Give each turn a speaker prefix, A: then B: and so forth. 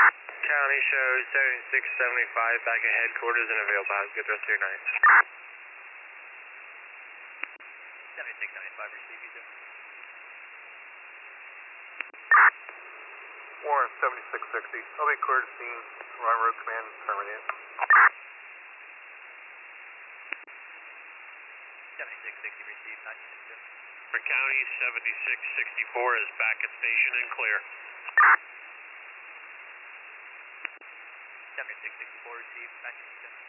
A: County shows 7675 back at headquarters and available. Have a good rest of your night.
B: 7675 received, you too.
C: Warren 7660. I'll be cleared to scene. Run road command terminate.
B: 7660 received, 962.
D: For County 7664 is back at station and clear.
B: 7664 received, 962.